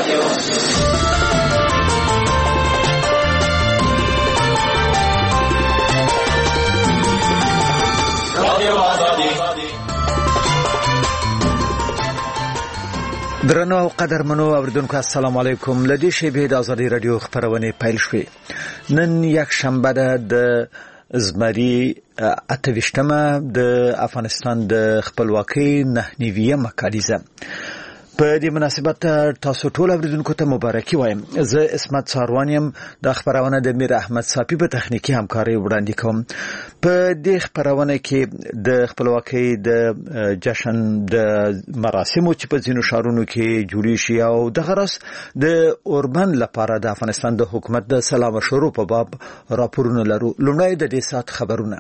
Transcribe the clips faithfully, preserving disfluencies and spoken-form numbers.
درنو او قدرمنو اوریدونکو السلام علیکم. لدی شیبه د ازادي رادیو خبرونه پیل شوې. نن یک شنبه ده د زمری اتوشتمه د افغانستان د خپلواکۍ نه نیویمه کالیزه. په دې مناسبت تاسو ټول اوریدونکو ته مبارکي وایم. زه اسمت ساروانیم د خبرونه د میر احمد صافی په تخنیکی همکاري وړاندې کوم. په دې خبرونه کې د خپلواکۍ د جشن د مراسمو چې په ځینو شهرونو کې جوړی شي او د غرس د اوربند لپاره د افغانستان د حکومت د سلام شروع په باب راپورونه لرو. لومړی د دې سات خبرونه.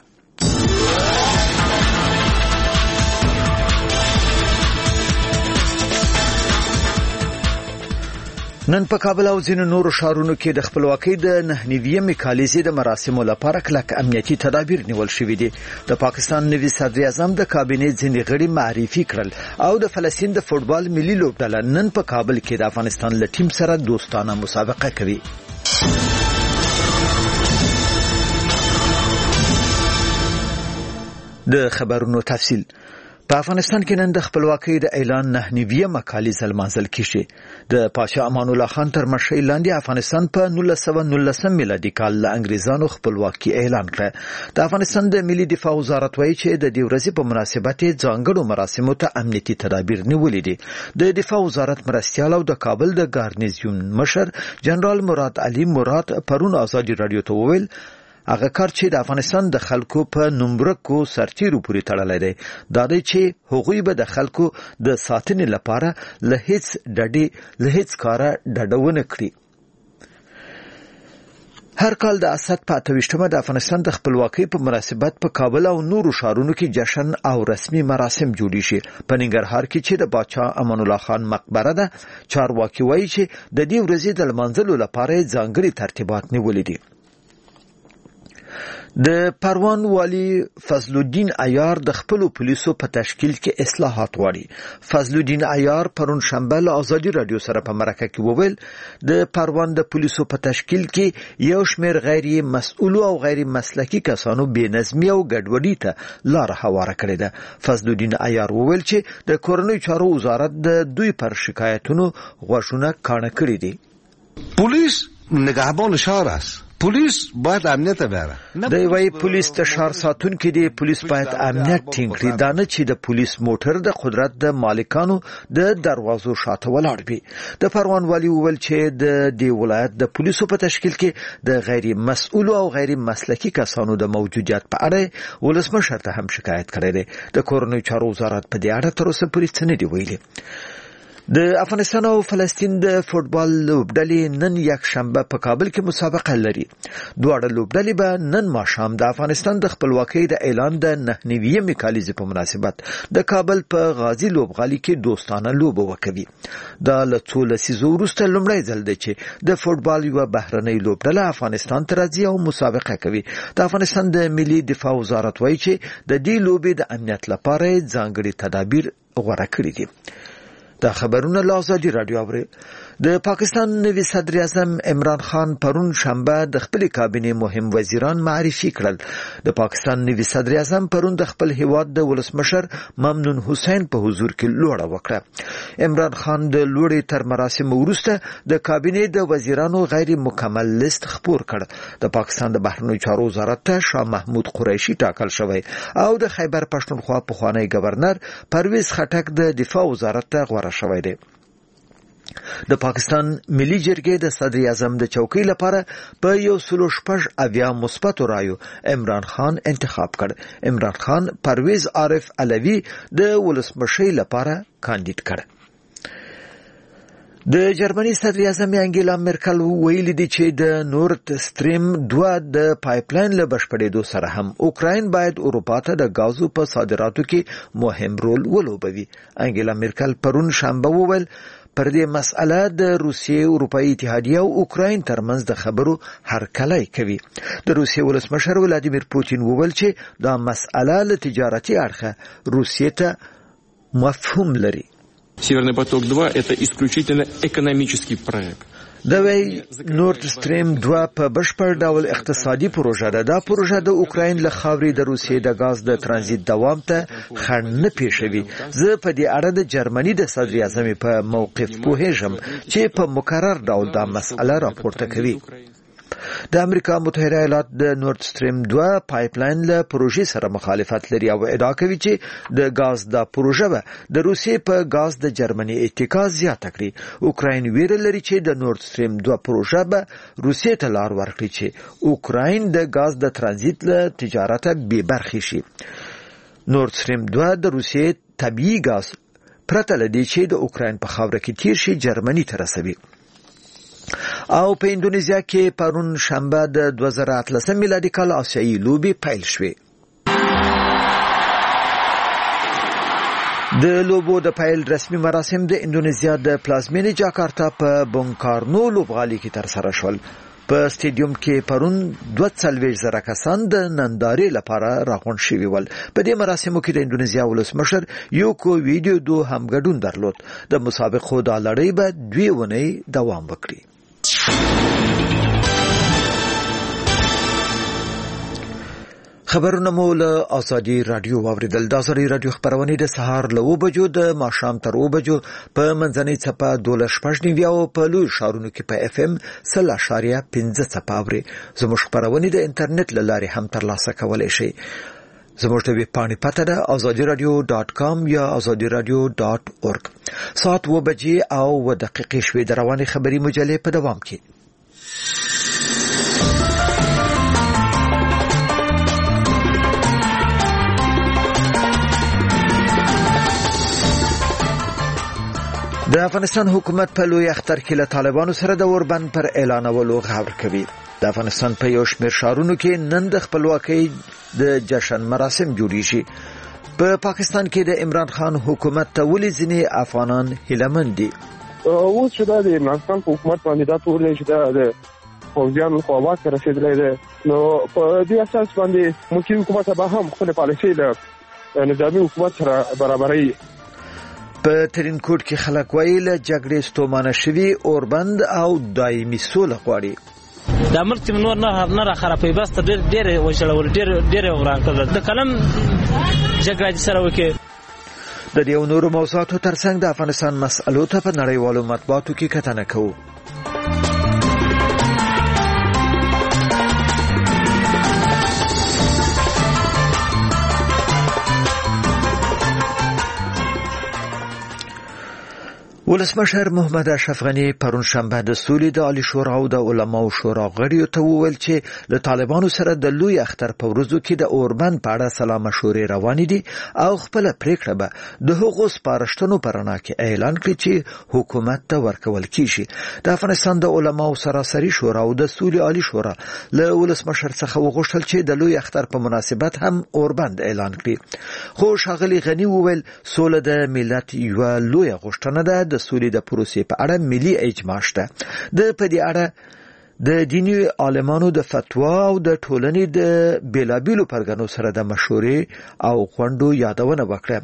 نن په کابل او ځینو نورو ښارونو کې د خپلواکۍ د نه نیویمې کالیزې د مراسمو لپاره کلک امنیتي تدابیر نیول شوي دي. د پاکستان نوي صدر اعظم د کابینې ځینې غړي معرفي کړل او د فلسطین د فوټبال ملي لوبډله نن په کابل کې د افغانستان له ټیم سره دوستانه مسابقه کوي. د خبرونو تفصیل. په افغانستان کې نن د خپلواکۍ د اعلان نه نیویمه کالیزه لمانځل کیږي. د پاشا امان الله خان تر مشرۍ لاندې افغانستان په نولس سوه نولس میلادي کال له انګریزانو خپلواکي اعلان کړه. د افغانستان د ملي دفاع وزارت وایي چې د دې ورځې په مناسبت ځانګړو مراسمو ته امنیتي تدابیر نیولې دي. د دفاع وزارت مرستیال او د کابل د ګارنیزیون مشر جنرال مراد علي مراد پرون ازادي رادیو ته وویل هغه کار چې د افغانستان د خلکو په نومبرکو سرتیرو پورې تړلی دی دا دی چې هغوی به د خلکو د ساتنې لپاره له هیڅ ډډې له هیڅ کاره ډډه ونه کړي. هر کال د اسد په اتوشتمه د افغانستان د خپلواکۍ په مناسبت په کابل او نورو ښارونو کې جشن او رسمي مراسم جوړی شي. په ننګرهار کې چې د باچا امان الله خان مقبره ده چارواکي وایي چې د دې ورځې د لمانځلو لپاره ځانګړي ترتیبات نیولې دي. د پروان والی فضل الدین عیار د خپل پولیسو په تشکیل کې اصلاحات غواړي. فضل الدین عیار پرون شنبه له ازادي رادیو سره په مرکه کې وویل د پروان د پولیسو په تشکیل کې یو شمېر غیر مسؤل او غیر مسلکي کسانو بې نظمي او ګډوډي ته لار هواره کړې ده. فضل الدین عیار وویل چې د کورنیو چارو وزارت د دوی پر شکایتونو غوږونه کاڼه کړي دي. پولیس نگهبان شهر است. پولیس باید امنیت بیاره. دی وای پولیس د ښار ساتونکي دي. پولیس باید امنیت ټینګ کړي. دا نه چې د پولیس موټر د قدرت د مالکانو د دروازو شاته ولاړ وي. د پروان والی وویل چې د دې ولایت د پولیسو په تشکیل کې د غیر مسؤل او غیر مسلکي کسانو د موجودیت په اړه ولسمشر ته هم شکایت کړی دی. د کورنیو چارو وزارت په دې اړه تر اوسه پورې څه نه دی ویلي. د افغانستان او فلسطین د فوټبال لوبډلې نن یک شنبه په کابل کې مسابقه لري. دواړه لوبډلې به نن ماښام د افغانستان د خپلواکۍ د اعلان د نه نیویمې کالیزې په مناسبت د کابل په غازی لوبغالي کې دوستانه لوبه وکوي. دا له څو لسیزو وروسته لومړی ځل دی چې د فوټبال یوه بهرنۍ لوبډله افغانستان ته راځي او مسابقه کوي. د افغانستان د ملي دفاع وزارت وایي چې د دې لوبې د امنیت لپاره ځانګړي تدابیر غوره کړي دي. دا خبرونه له ازادي رادیو اوري. د پاکستان نوي صدر اعظم عمران خان پرون شنبه د خپل کابینې مهم وزیران معرفي کړل. د پاکستان نوي صدر اعظم پرون د خپل هیواد د ولسمشر ممنون حسین په حضور کې لوړه وکړه. عمران خان د لوړې تر مراسم وروسته د کابینې د وزیرانو غیر مکمل لیست خپور کړ. د پاکستان د بهرنیو چارو وزارت ته شاه محمود قریشي ټاکل شوی او د خیبر پښتونخوا پخوانی گورنر پرویز خټک د دفاع وزارت ته غوړه شوی دی. د پاکستان ملي جرګې د صدر اعظم د چوکۍ لپاره په یو سلو شپږ اویا مثبتو رایو عمران خان انتخاب کړ. عمران خان پرویز عارف علوي د ولسمشۍ لپاره کاندید کړ. د جرمني صدر اعظم انګیلا مرکل ویلي دي چې د نورد ستریم دوه د پایپلاین له بشپړېدو سره هم اوکراین باید اروپا ته د غازو په صادراتو کې مهم رول ولوبوي. انګیلا مرکل پرون شنبه وویل پر دې مسأله د روسیې اروپایي اتحادیه او اوکراین ترمنځ د خبرو هرکلی کوي. د روسیې ولسمشر ولادیمیر پوتین وویل چې دا مسأله له تجارتي اړخه روسیې ته مفهوم لري. Северный поток-два – это исключительно экономический проект. د وی نورد سټریم دوه په بشپړ ډول اقتصادي پروژه ده. دا پروژه د اوکراین له خاورې د روسیې د غاز د ترانزیت دوام ته خنډ نه پیښوي. زه په دې اړه د جرمني د صدر اعظم په موقف پوهیږم چې په مکرر ډول دا مسأله راپورته کوي. د امریکا متحده ایالات د نورد سټریم دوه پایپلاین له پروژې سره مخالفت لري او ادعا کوي چې د غاز د پروژه به د روسیې په غاز د جرمني اتکا زیاته کړي. اوکراین ویره لري چې د نورد سټریم دوه پروژه به روسیې ته لار ورکړي چې اوکراین د غاز د ترانزیت له تجارت بې برخې شي. نورد سټریم دوه د روسیې طبيعي غاز پرته لدی چې د اوکراین په خاوره کې تیر شي جرمني ته رسوي. او په اندونیزیا کې پرون شنبه د دوه زره اتلسم میلادي کال آسیایي لوبې پیل شوې. د لوبو د پیل رسمي مراسم د اندونیزیا د پلازمینې جاکارتا په بونکارنو لوبغالي کې ترسره شول. په سټیډیوم کې پرون دوه څلوېښت زره کسان د نندارې لپاره راغونډ شوي ول. په دې مراسمو کې د اندونیزیا ولسمشر یوکو ویډیودو هم ګډون درلود. د مسابقو دا لړۍ به دوه ونې دوام وکړي. خبرونه مو له ازادي رادیو واوریدل. د ازادي رادیو خبرونه د سهار له اوه بجو د ماښام تر اوه بجو په منځنۍ څپه دوله شپږ نیوي او په لوی ښارونو کې په اف ام سل اشاریه پنځه څپه اوري. زموږ خبرونه د انټرنیټ له لارې هم ترلاسه کولای شئ. زموږ د ویب پاڼې پته ده azadi radio dot com یا azadi radio dot org. ساعت اوه بجې او اوه دقیقې شوې. د روانې خبري مجلې په دوام کې. د افغانستان حکومت په لوی اختر کې له طالبانو سره د اوربند پر اعلانولو غور کوي. د افغانستان په یو شمېر ښارونو کې نن د خپلواکۍ د جشن مراسم جوړیږي. په پاکستان کې د عمران خان حکومت ته ولې ځینې افغانان هیلهمند دي؟ اوس چې د عمران خان حکومت باندې دا تور چې د فوجیانو خو واک رسیدلی دی، نو په دې اساس باندې ملکي حکومت به هم خپل پالیسي له نظامي حکومت سره برابري. په ترینکوټ کې خلک وایي له جګړې ستومانه شوي اوربند او دایمي سوله غواړي. د ملک نور نه نه را خرابې بس ډېر ډېر وشلول ډېر ډېر وران کړل. د کلم جګړه سره وکړي. د دې نورو موضوعاتو ترڅنګ د افغانستان مسألو ته په نړیوالو مطبوعاتو کې کتنه کوو. ولسمشر محمد اشرف غنی پرون شنبه د سولې د عالی شورا او د علماو شورا غړیو ته وویل چې له طالبانو سره د لوی اختر په ورځو کې د اوربند په اړه سلا مشورې روانې دي او خپل پریکړه به د هغو سپارښتنو په رڼا کې اعلان کړي چې حکومت ته ورکول کیږي. د افغانستان د علماو سراسري شورا او د سولې عالی شورا له ولسمشر څخه وغوښتل چې د لوی اختر په مناسبت هم اوربند اعلان کړي. خو ښاغلي غنی وویل سوله د ملت یوه لویه غوښتنه ده. د سولې د پروسې په اړه ملي اجماع شته. د په دې اړه د دیني عالمانو د فتوا او د ټولنې د بیلابیلو پرګنو سره د مشورې او غونډو یادونه وکړه.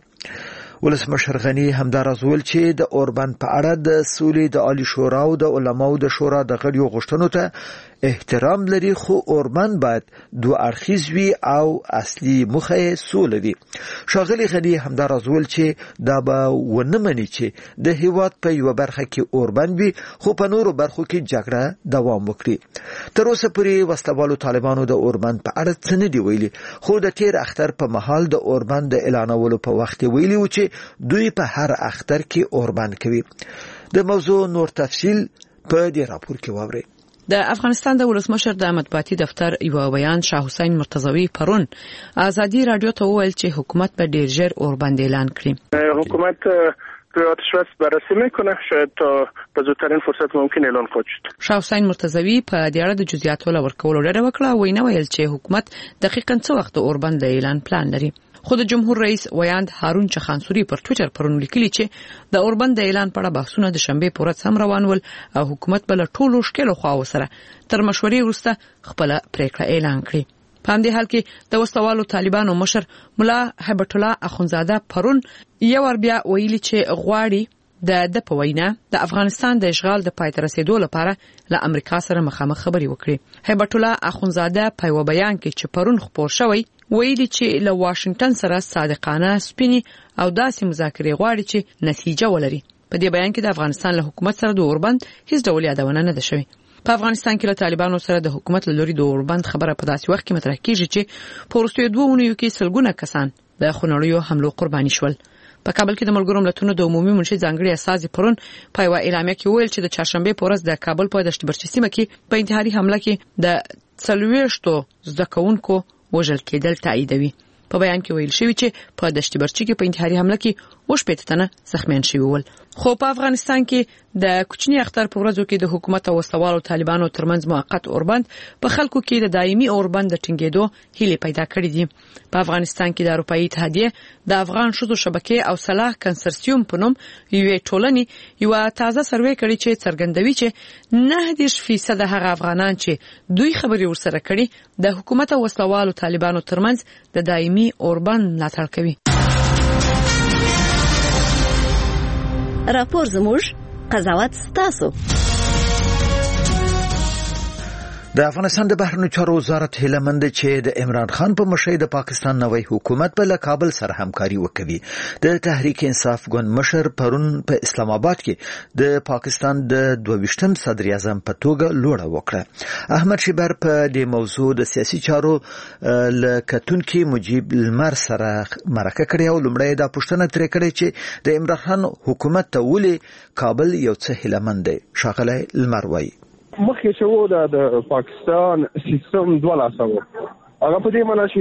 ولسمشر غنی همداراز ویل چې د اوربند په اړه د سولې د عالی شورا او د علماو د شورا د غړیو غوښتنو ته احترام لري، خو اوربند باید دوه اړخیز وي او اصلي موخه سوله وي. ښاغلي غنی همداراز ویل چې دا به ونه مني چې د هیواد په یو برخه کې اوربند وي خو په نورو برخو کې جګړه دوام وکړي. تر اوسه پورې وسلوالو طالبانو د اوربند په اړه څه نه دی ویلي، خو د تیر اختر په مهال د اوربند د اعلانولو په وخت ویلي و چې دوی په هر اختر کې اوربند کوي. د موضوع نور تفصیل په دې راپور کې واورئ. د افغانستان د ولسمشر د مطبوعاتي دفتر یو بیان شاه حسین مرتضوی پرون ازادي رادیو ته وویل چې حکومت به ډیر ژر اوربند اعلان کړي. حکومت روی آتشبس بررسی میکنه، شاید تا به زودترین فرصت ممکن اعلان خواهد شد. شاه حسین مرتضوی په دې اړه د جزئیاتو لورکولو ډېر وکړه، وینا ویل چې حکومت دقیقاً څه وخت اوربند اعلان پلان لري. خود جمهور رئیس ویاند هارون چخانسوري پر ټوئیټر پرون لیکلی چې د اوربند اعلان په اړه بحثونه د شنبه په ورځ هم روان ول او حکومت بل ټولو شکل خو سره تر مشورې وروسته خپل پریکړه اعلان کړي. په همدې حال کې د وسوالو طالبانو مشر مولا هیبت الله اخونزاده پرون یو ور بیا ویلي چې غواړي د د په وینا د افغانستان د اشغال د پای ته رسیدو لپاره له امریکا سره مخامخ خبرې وکړي. هیبت الله اخونزاده په یو بیان کې چې پرون خبر شوی ویلي چې له واشنگټن سره صادقانه سپینی او داسې مذاکرې غواړي چې نتیجه ولري. په دې بیان کې د افغانستان له حکومت سره د اوربند هیڅ ډول یادونه نه ده شوې. په افغانستان کې له طالبانو سره د حکومت له لوري د اوربند خبره په داسې وخت کې مطرح کیږي چې په وروستیو دوه اونیو کې سلګونه کسان د خونړیو حملو قرباني شول. په کابل کې د ملګرو ملتونو د عمومي منشي ځانګړي اساس پرون په یو اعلامیه کې ویل چې د چهارشنبه په ورځ د کابل په دشت برچ سیمه کې په انتحاري حمله کې د څلوېښتو زکونکو وژل کېدل تاییدوي. په بیان کې ویل شوی چې په دشت برچ کې په انتحاري حمله کې وشپېته تنه زخمیان شوي ول. خو په افغانستان کې د کوچني اختر په ورځو کې د حکومت او وسلوالو طالبانو ترمنځ موقت اوربند په خلکو کې د دایمي اوربند د ټینګېدو هیله پیدا کړې دي. په افغانستان کې د اروپאי اتحادیه د افغان شذو شبکې او صلاح کنسرسیوم په نوم یو ټولنې یو تازه سروې کړی چې څرګندوي چې نه فیصد هغه افغانان چې دوی خبري ورسره کړي د حکومت او وسلوالو طالبانو ترمنځ د دایمي اوربند ملاتړ کوي. راپور زموږ قضاوت ستاسو. د افغانستان د بهرنیو چارو وزارت هیله مند چې د عمران خان په مشرۍ د پاکستان نوی حکومت په کابل سره همکاري وکوي. د تحریک انصاف ګوند مشر پرون په اسلام آباد کې د پاکستان د دوه ویشتم صدر اعظم په توګه لوړه وکړه. احمد شیبر په دې موضوع د سیاسي چارو لکتونکي مجيب المر سره مرکه کړې او لومړی دا پوښتنه ترې کړې چې د عمران خان حکومت ته ولې کابل یو څه هیله مند دی. شاغله المر وایي مخکې شو د پاکستان سیستم دوه لاسه و. هغه په دې معنی چې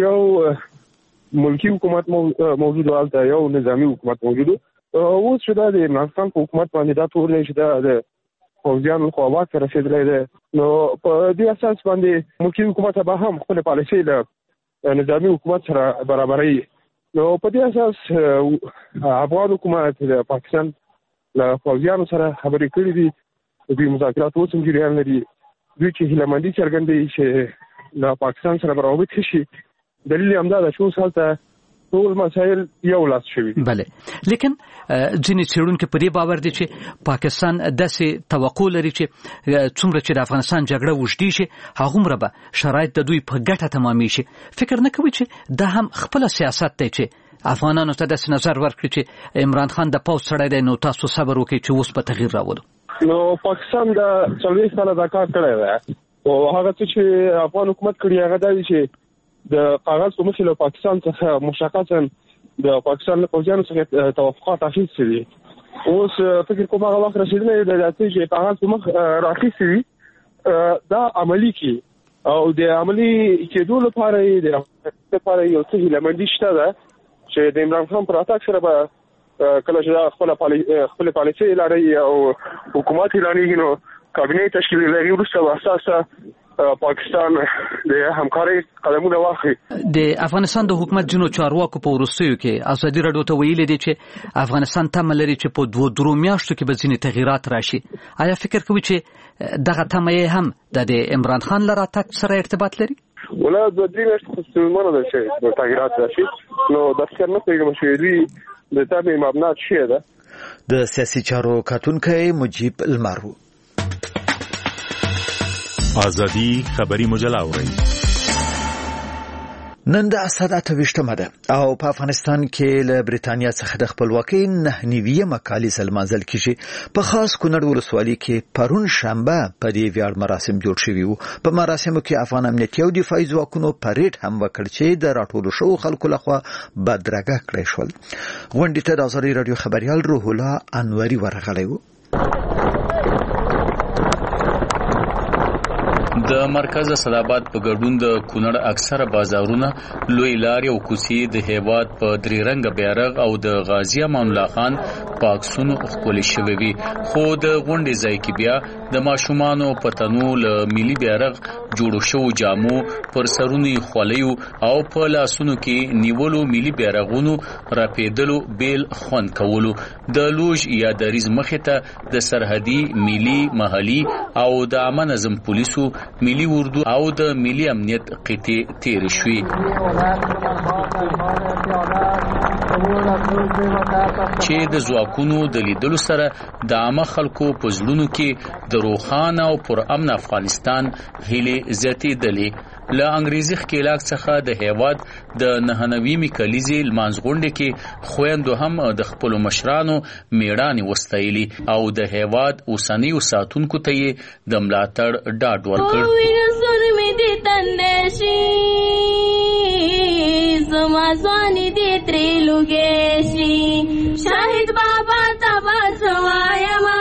یو ملکی حکومت موجود و او یو نظامی حکومت موجود و. اوس چې دا د عمران خان حکومت باندې دا تور دی چې دا د فوجیانو خوا واک رسیدلی دی. نو په دې اساس باندې ملکی حکومت به هم خپل پالیسي له نظامی حکومت سره برابرۍ. نو په دې اساس افغان حکومت د پاکستان له فوجیانو سره خبرې کړې دي. دوی مذاکرات اوس هم جریان لري. دوی چې هیلهمندي څرګندوي چې له پاکستان سره روابط شي. دلیل همدا ده چې اوس هلته ټول مسایل یو لاس شوي. بله، لیکن ځینې څېړونکي په دې باور دي چې پاکستان داسې توقع لري چې څومره چې د افغانستان جګړه اوږدې شي هغومره به شرایط د دوی په ګټه تمامې شي. فکر نه کوي چې دا هم خپله سیاست دی چې افغانانو ته داسې نظر ورکړي چې عمران خان د پوځ سړی دی نو تاسو صبر وکړئ چې اوس به تغییر راولو. نو پاکستان د څلوېښت کاله دا کار کړی دی او هغه څه چې افغان حکومت کړي هغه دا دی چې د کاغذ په مخې له پاکستان څخه مشخصا د پاکستان له پوځیانو څخه توافقات اخیستي دي. اوس فکر کوم هغه وخت رسیدلی دی چې کاغذ په مخ راخیستي دي دا عملي کړي او د عملي کېدو لپاره د لپاره یو څه هیلهمندي شته ده چې د عمران خان پر اتاک سره به کله چې خپل خپل پالیسي لري او حکومت لري نو کابینه تشکیل لري ورسته واساسه پاکستان د همکاري قدمونه واخلي. د افغانستان د حکومت جنو چارواکو په ورستیو کې ازادي راډیو ته ویلي دي چې افغانستان تمه لري چې په دوه درو میاشتو کې به ځینې تغیرات راشي. آیا فکر کوي چې دغه تمه هم د عمران خان لپاره تک سره ارتباط لري؟ ولا د دې میاشتې څلمنه ده چې د تغیرات راشي. نو د څه نه پیګم شوی د تابع مبنات شي ده. د سیاسي چارو کاتونکي مجيب المرو. ازادي خبري مجله اوري. نن د اسد اته ویشتمه ده او په افغانستان کې له بریتانیا څخه د خپلواکۍ نه نیویه مکالمه لمانځل کیږي. په خاص کونړ ولسوالۍ کې پرون شنبه په دې ویاړ مراسم جوړ شوي وو. په مراسمو کې افغان امنیتي او دفاعي ځواکونو پریډ هم وکړ چې د راټولو شو خلکو لخوا بدرګه کړی شول. غونډې ته د ازادي راډیو خبريال روح الله انوري ورغلی وو. د مرکز صداباد په ګډون د کونړ اکثره بازارونه لوی لارې او کوڅې د هیواد په درې رنګ بیرغ او د غازی امان الله خان پاکسونو خپل شوی وي. خو د غونډې ځای کې بیا د ماشومانو پتنو له ملي بیرغ جوړو شو جامو پر سرونی خولیو او په لاسونو کې نیولو ملي بیرغونو راپیدلو بیل خوان کولو. د لوج یا دریز مخه ته د سرحدي ملي محلي او د امن نظم پولیسو ملي اردو او د ملي امنیت قطې تیر شوي. چې د ځواکونو د لیدلو سره د عامه خلکو په زړونو کې د روښانه او پرامن افغانستان هیلې زیاتېدلې. له انګریزي ښکېلاک څخه د هیواد د نهه نوي کلیزې لمانځغونډې کې خویندو هم د خپلو مشرانو میړانې وستایلي او د هیواد اوسنیو ساتونکو ته یې د ملاتړ ډاډ ورکړ. زمازوانی دی تری لوگیشی شاهد بابا تبا سوایما.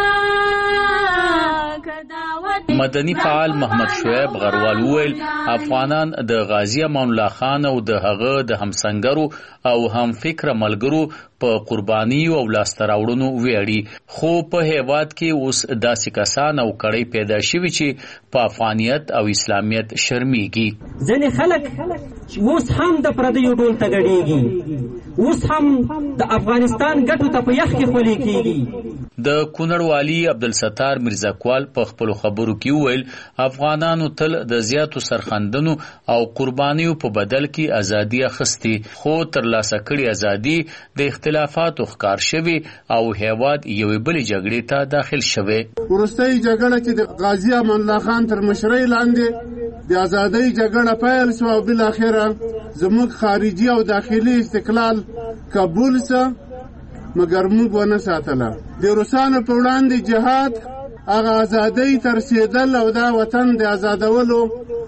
مدني فعال محمد شعیب غروال وویل افغانان د غازی امان الله خان او د هغه د همسنګرو او هم فکر ملګرو په قرباني او لاستراوړونو ویاړي، خو په هیواد کې اوس داسې کسان او کړي پیدا شوي چې په افغانیت او اسلامیت شرمېږي. ځینې خلک اوس هم د پردیو ډول ته ګډېږي، اوس هم د افغانستان ګټو ته په یخ کې خولې کېږي. د کونړ والي عبدالستار میرزاکوال په خپلو خبرو کې وویل افغانانو تل د زیاتو سرخندنو او قربانیو په بدل کې ازادي اخیستې، خو ترلاسه کړې ازادي د اختلافاتو ښکار شوي او هیواد یوې بلې جګړې ته داخل شوی. وروستۍ جګړه چې د غازي امان الله خان تر مشرۍ لاندې د ازادۍ جګړه پیل شوه او بالاخره زموږ خارجي او داخلي استقلال قبول سه، مګر موږ ونه ساتله. د روسانو په وړاندې جهاد هغه ازادۍ تر رسېدل او دا وطن د ازادولو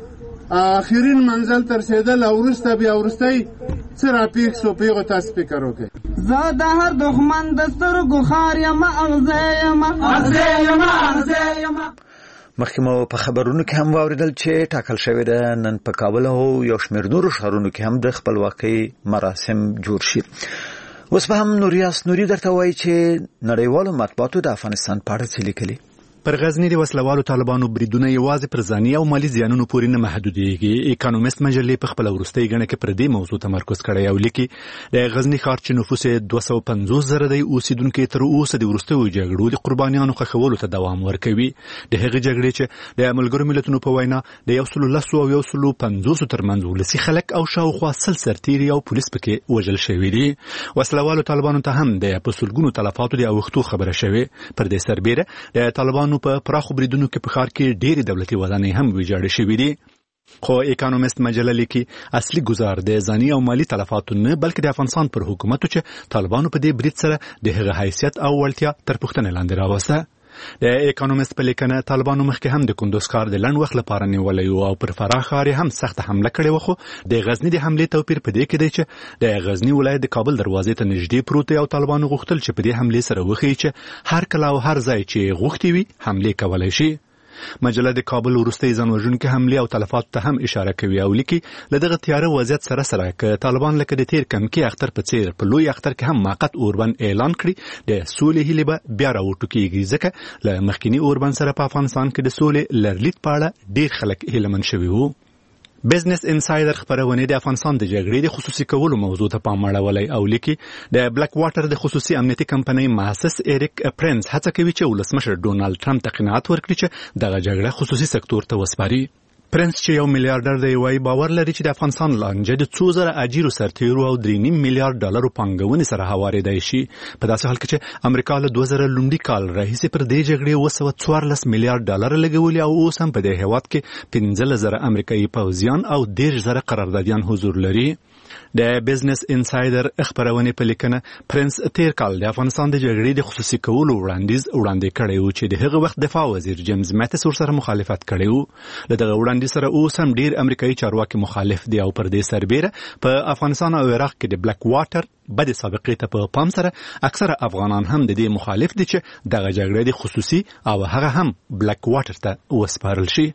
آخرین منزل تر رسېدل او وروسته بیا وروستی څه راپېښ شو په هغو تاسو فکر وکړئ. زه د هر دښمن د سترګو خار یمه اغزی یمه اغزی یمه اغزی یمه. مخکې مو په خبرونو کې هم واوریدل چې ټاکل شوې ده نن په کابل او یو شمېر نورو ښارونو کې هم د خپلواکۍ مراسم جوړ شي. اوس به هم نوریاس نوري درته وایي چې نړیوالو مطبوعاتو د افغانستان په اړه څه لیکلي. پر غزنی د وسلوالو طالبانو بریدونه یوازې پر ځاني او مالی زیانونو پورې نه محدودېږي. اکانومست مجلې په خپل وروستۍ غڼه کې پر دې موضوع تمرکز کړی او لیکي د غزنی ښار چې نفوس یې دوه سوه پنځوس زره دی، اوسیدونکي تر اوسه د وروستیو جګړو د قربانیانو ښخولو ته دوام ورکوي. د هغې جګړې چې د ملګرو ملتونو په وینا د یو سلو لسو او یو سلو پنځوسو ترمنځ ولسي خلک او شاوخوا سل سرتیري او پولیس پکې وژل شوي دي. وسلوالو طالبانو ته هم د په سلګونو تلفاتو د اوښتو خبره شوې. پر دې سربیره د طالبانو په پراخو بریدونو کې په ښار کې ډېرې دولتي ودانۍ هم ویجاړې شوي دي. خو اکانومست مجله لیکي اصلي ګزار د ځاني او مالی تلفاتو نه بلکې د افغانستان پر حکومت چې طالبانو په دې برید سره د هغه حیثیت او وړتیا تر پوښتنې لاندې راوسته. د اکانومست په لیکنه طالبانو مخکې هم د کندوز ښار د لنډ وخت لپاره نیولی و او پر فراه ښار هم سخته حمله کړې وه، خو د غزني د حملې توپیر په دې کې دی چې د غزني ولایت د کابل دروازې ته نږدې پروت دی او طالبانو غوښتل چې په دې حملې سره وښیي چې هر کله او هر ځای چې غوښتي وي حملې کولی شي. مجله د کابل وروستۍ ځانوژونکې حملې او تلفاتو ته هم اشاره کوي او لیکي له دغه تیاره وضعیت سره سره که طالبان لکه د تیر کمکي اختر په څیر په لوی اختر کې هم موقت اوربند اعلان کړي، د سولې هیلې به بیا راوټوکېږي، ځکه له مخکیني اوربند سره په افغانستان کې د سولې لرلید په اړه ډېر خلک هیلهمن شوي وو. بزنس انسایډر خبرونه د افغانستان د جګړې د خصوصي کولو موضوع ته پام اړولی او لیکي د بلک واټر د خصوصي امنیتي کمپنۍ محسس ایریک پرنس هڅه کوي چې ولسمشر ډونالد ټرمپ ته قناعت ورکړي چې دغه جګړه خصوصي سکتور ته وسپاري. پرنس چې یو میلیارډر دی وایي باور لري چې د افغانستان لانجه د څو زره اجیرو سرتیرو او درې نیم میلیارډ ډالرو پانګونې سره هوارېدای شي، په داسې حال کې چې امریکا له دوه زره لومړي کال راهیسې پر دې جګړې اوه سوه څوارلس میلیارډ ډالر لګولي او اوس هم په دې هېواد کې پنځلس زره امریکایي پوځیان او دېرش زره قراردادیان حضور لري. د بزنس انسایډر خبرونه په لیکنه پرنس تیر کال د افغانستان د جګړې د خصوصي کولو وړاندیز وړاندې کړی و چې د هغه وخت دفاع وزیر جیمز ماتیس ورسره مخالفت کړی و. له دغه وړاندیز سره اوس هم ډیر امریکایي چارواکي مخالف دي او پر دې سربیره په افغانستان او عراق کې د بلک واټر بد سابقې ته په پام سره اکثره افغانان هم د دې مخالف دي چې دغه جګړه د خصوصي او هغه هم بلک واټر ته وسپارل شي.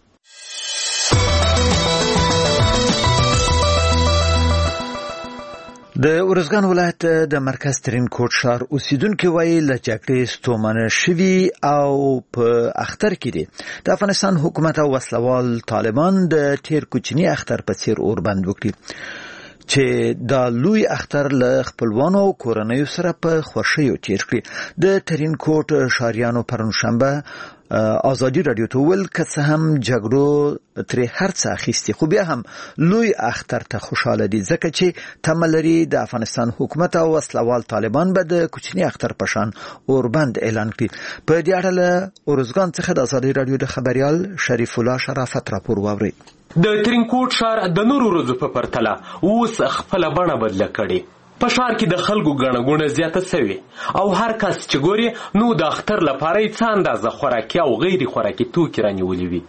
د ارزګان ولایت د مرکز ترین کوټ ښار اوسیدونکو وایي له جګړې ستومانه شوي او په اختر کې دي. د افغانستان حکومت او وسلوال طالبان د تیر کوچني اختر په څیر اوربند وکړي چې دا لوی اختر له خپلوانو او کورنیو سره په خوښیو تیر کړي. د ترین کوټ شاریانو پرونشنبه آزادی رادیو ته ول که څه هم جګړو ترې هر څه اخیستي خو بیا هم لوی اختر ته خوشاله دي ځکه چې تمه لري د افغانستان حکومت او وسلوال طالبان به د کوچني اختر په شان اوربند اعلان کړي. په دې اړه له ارزګان څخه د آزادی رادیو د خبريال شریف الله شرافت راپور واوري. د ترینکوټ ښار د نورو ورځو په پرتله اوس خپل بڼه بدله کړې. په ښار کې د خلکو ګڼه ګوڼه زیاته سوې او هر کس چې ګوري نو د اختر لپاره یې څه اندازه خوراکي او غیر خوراکي توکي رانیولي وي.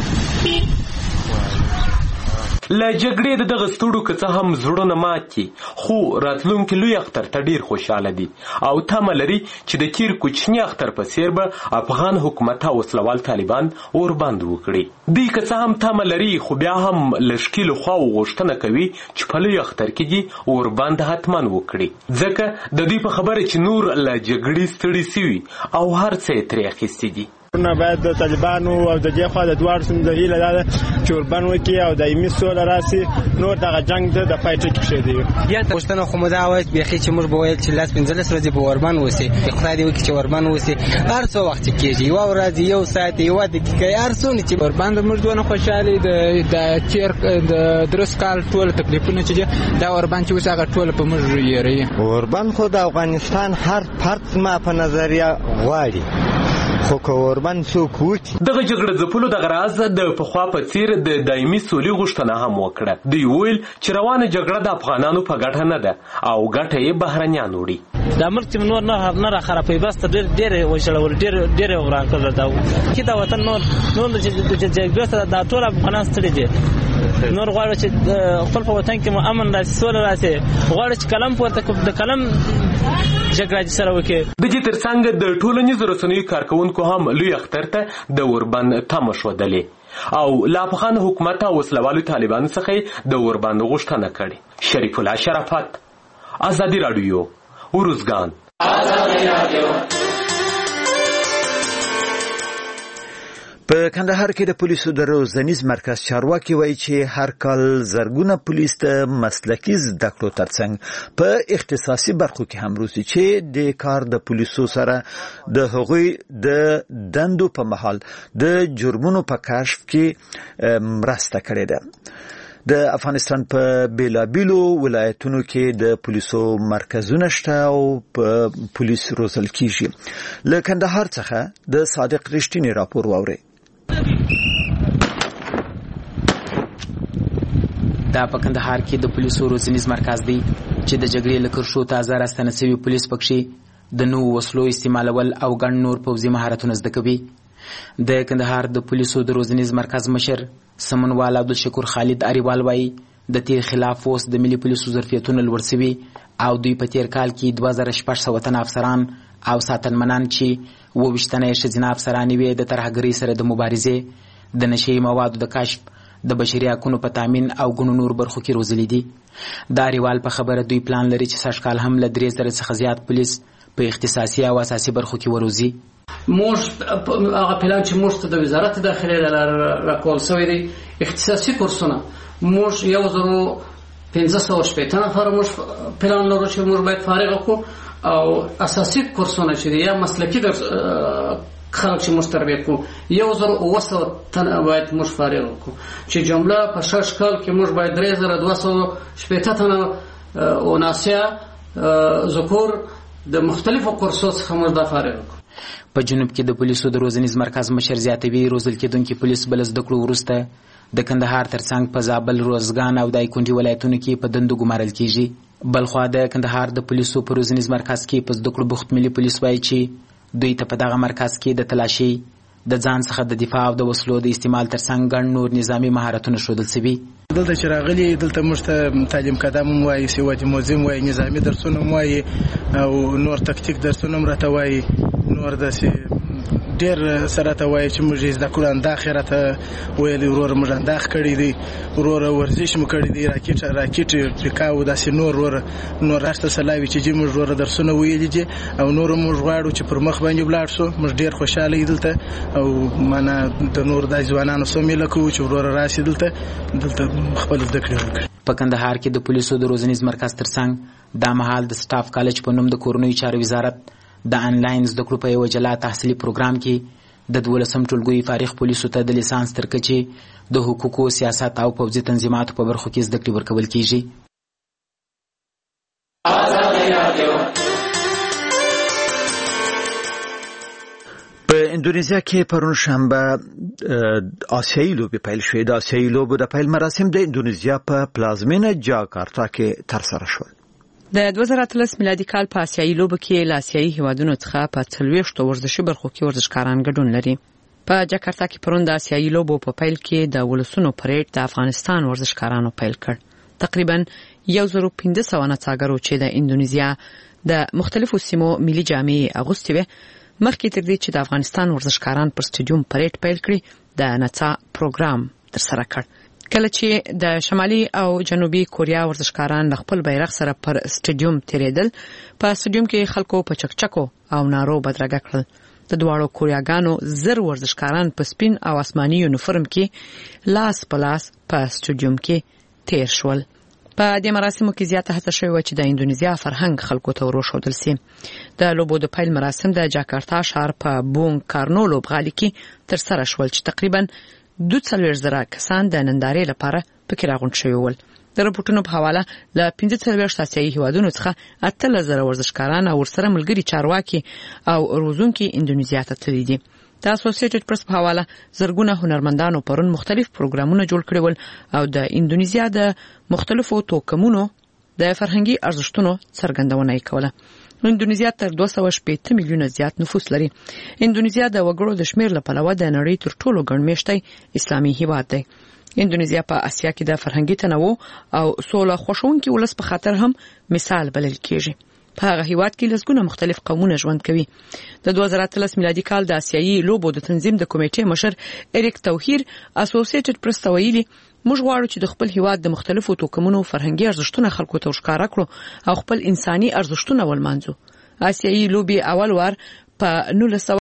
له جګړې د دغه ستړو که څه هم زړونه ماتي خو راتلونکي لوی اختر ته ډیر خوشحاله دي او تمه لري چې د تیر کوچني اختر په څیر به افغان حکومت او وسلوال طالبان اوربند وکړي. دوی که څه هم تمه لري خو بیا هم له ښکیلو خواو غوښتنه کوي چې په لوی اختر کې دې اوربند حتما وکړي ځکه د دوی په خبره چې نور له جګړې ستړي سوي او هر څه یې ترې اخیستي دي. نه باید د طالبانو او د دې خوا د دواړو سیمو د هیله ده چې اوربند وکړي او دایمي سوله راسي نور دغه جنګ د د پای ټکي کېږدي. یا پوښتنه خو مو دا وه بیخي چې موږ به ویل چې لاس پنځلس ورځې به اوربند اوسي خدای دې وکړي چې اوربند اوسي هر څو وخت چې کېږي یوه ورځ یو ساعت یوه دقیقه هر څونه چې اوربند موږ دونه خوشحالي د تېر د درست کال ټول تکلیفونه چې دا اوربند چې اوس هغه ټول په موږ یېروي. اوربند خو د افغانستان هر فرد ما په نظریه غواړي خو که اوربند څوک وکړي. دغه جګړه ځپلو دغه راز د پخوا په څیر د دایمي سولې غوښتنه هم وکړه. دوی ویل چې روانه جګړه د افغانانو په ګټه نه ده او ګټه یې بهرنیان وړي. دا ملک چې نور نه نه را خرابوي بس ډېر ډېر وشلول ډېر ډېر وران کړل دا چې دا وطن نور نور چې جګړه سره دا ټول افغانان ستړي دي. نور غواړي چې خپل په وطن کې مو امن راشي سوله راشي غواړي چې کلم پورته د کلم جګړه سره وکړي. د دې ترڅنګ د ټولنیزو رسنیو کارکونکو هم لوی اختر ته د اوربند تمه ښودلې او له افغان حکومت او وسلوالو طالبانو څخه د اوربند غوښتنه کړې. شریف الله شرافت آزادی رادیو ارزګان. په کندهار کې د پولیسو د روزنیز مرکز چارواکي وایي چې هر کال زرګونه پولیس د مسلکي زده کړو ترڅنګ په اختصاصي برخو کې هم روزي چې د کار د پولیسو سره د هغوی د دندو په مهال د جرمونو په کشف کې مرسته کړې ده. د افغانستان په بیلابیلو ولایتونو کې د پولیسو مرکزونه شته او په پولیس روزل کیږي. له کندهار څخه د صادق رښتینی راپور واوري. دا په کندهار کې د پولیسو روزنیز مرکز دی چې د جګړې له کرښو تازه راستنه شوي پولیس پکښې د نوو وسلو استعمالول او ګڼ نور پوځي مهارتونه زده کوي. د کندهار د پولیسو د روزنیز مرکز مشر سمنوال عبدالشکور خالد اریوال وایي د تیر خلاف اوس د ملي پولیسو ظرفیتونه لوړ شوي او دوی په تیر کال کې دوه زره شپږ سوه تنه افسران او ساتنمنان چې اووه ویشت تنه یې ښځینه افسرانې وې د ترهګرۍ سره د مبارزې د نشهیي موادو د کشف د بشري حقونو په تامین او ګڼو نور برخو کې روزلي دي. د اریوال په خبره دوی پلان لري چې سږ کال هم له درې زره څخه زیات پولیس په اختصاصي او اساسي برخو کې وروزي. موږ هغه پلان چې موږ ته د وزارت داخلي راکول شوی دی اختصاصي کورسونه موږ یو زرو پنځه سوه شپېته نفره موږ پلان لرو چې موږ باید فارغ کړو او اساسي کورسونه چې دی یا مسلکي خلک چې موږ تربیه کړو یو زر اووه سوه تنه باید موږ فارغ کړو چې جمله په شش کال کې موږ باید درې زره دوه سوه شپېته تنه وناسیا ذکور د مختلفو کورسو څخه موږ دا فارغ کړو. په جنوب کې د پولیسو د روزنیز مرکز مشر زیاتوي روزل کېدونکي پولیس بل زده کړو وروسته د کندهار ترڅنګ په زابل روزګان او دایکنډي ولایتونو کې په دندو ګمارل کیږي. بلخوا د کندهار د پولیسو په روزنیز مرکز کې په زده کړو بوخت ملي پولیس وایي چې دوی ته په دغه مرکز کې د تلاشي د ځان څخه د دفاع او د وسلو د استعمال ترڅنګ ګڼ نور نظامي مهارتونه ښودل شوي. دلته چې راغلي دلته موږ ته تعلیم قدم هم وایي سواد موزیم وایي نظامي درسونه هم وایي او نور تکتیک درسونه هم راته وایي نور داسې ډېر سره ته وایي چې موږ زده کړو انداخ یې راته ویلي وروره موږ انداخ کړی دی وروره ورزش مو کړی دی راکټ راکټ پیکا او داسې نور وروره نور راشته سلاوي چې موږ وروره درسونه ویلي دي او نور موږ غواړو چې پر مخ باندې ولاړ شو. موږ ډېر خوشاله یو دلته او معنا د نور د ځوانانو سره مې لکو چې وروره راشي دلته دلته خپل زده کړې وکړي. په کندهار کې د پولیسو د روزنیز مرکز ترڅنګ دا مهال د سټاف کالج په نوم د کورنیو چارو وزارت د انلاین زده کړو په یو جلا تحصیلي پروګرام کې د دولسم ټولګي فارغ پولیسو ته د لیسانس تر کچې د حقوقو سیاست او پوځي تنظیماتو په برخو کې زده کړې ورکول کیږي. په اندونیزیا کې پرون شنبه آسیایي لوبې پیل شوې. د آسیایي لوبو د پیل مراسم د اندونیزیا په پلازمینه جاکارتا کې ترسره شول. د دوه زره اتلس میلادي کال په آسیایي لوبو کې له آسیایي هیوادونو څخه په څلوېښتو ورزشي برخو کې ورزشکاران ګډون لري. په جاکارتا کې پرون د آسیایي لوبو په پیل کې د ولسونو پریډ د افغانستان ورزشکارانو پیل کړ. تقریبا یو زر پنځه سوه نڅاګرو چې د اندونیزیا د مختلفو سیمو ملي جامې اغوستې وې مخکې تر دې چې د افغانستان ورزشکاران پر سټیډیوم پریډ پیل کړي د نڅا پروګرام ترسره کړ. کله چې د شمالي او جنوبي کوریا ورزشکاران خپل بیرغ سره پر سټیډیوم تیریدل په سټیډیوم کې خلکو په چکچکو او نارو بدرګه کړل. د دواړو کوریاګانو زر ورزشکاران په سپین او آسماني یونیفورم کې لاس په لاس په سټیډیوم کې تیر شول. په دې مراسمو کې زیاته هڅه شوې و چې د اندونیزیا فرهنګ خلکو ته وروښودل شي. د لوبو د پیل مراسم د جاکارتا ښار په بونګ کارنو لوبغالي کې ترسره شول چې تقریبا دوه څلوېښت زره کسان د نندارې لپاره پکې راغونډ شوي ول. د رپورټونو په حواله له پنځه څلوېښت آسیایي هیوادونو څخه اتلس زره ورزشکاران او ورسره ملګري چارواکي او روزونکي اندونیزیا ته تللي دي. د اسوسییټډ پریس په حواله زرګونه هنرمندانو پرون مختلف پروګرامونه جوړ کړي ول او د اندونیزیا د مختلفو توکمونو د فرهنګي ارزښتونو څرګندونه یې کوله. اندونیزیا تر دوه سوه شپېته میلیونه زیات نفوس لري. اندونیزیا د وګړو د شمیر له پلوه د نړۍ تر ټولو ګڼمېشتی اسلامي هیواد دی. اندونیزیا په اسیا کې د فرهنګي تنوع او سوله خوښونکي ولس په خاطر هم مثال بلل کېږي. په هغه هیواد کې لږونه مختلف قومونه ژوند کوي. د دوه زره اتلس میلادي کال د آسیایي لوبو د تنظیم د کمیټې مشر اریک توهیر اسوسییټډ پریس ته ویلي موږ غواړو چې د خپل هیواد د مختلفو توکمونو فرهنګي ارزښتونه خلکو ته ښکاره کړو او خپل انساني ارزښتونه ولمانځو. آسیایي لوبې اول وار په نولس